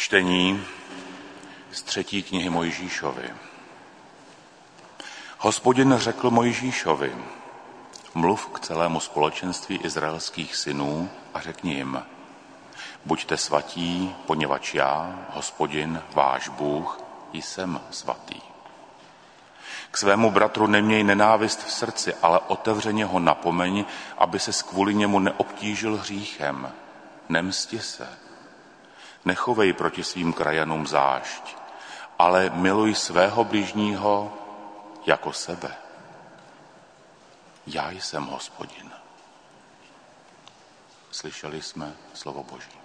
Čtení z 3. knihy Mojžíšovy. Hospodin řekl Mojžíšovi: mluv k celému společenství izraelských synů a řekni jim: buďte svatí, poněvadž já, Hospodin, váš Bůh, jsem svatý. K svému bratru neměj nenávist v srdci, ale otevřeně ho napomeň, aby ses kvůli němu neobtížil hříchem. Nemsti se. Nechovej proti svým krajanům zášť, ale miluj svého bližního jako sebe. Já jsem Hospodin. Slyšeli jsme slovo Boží.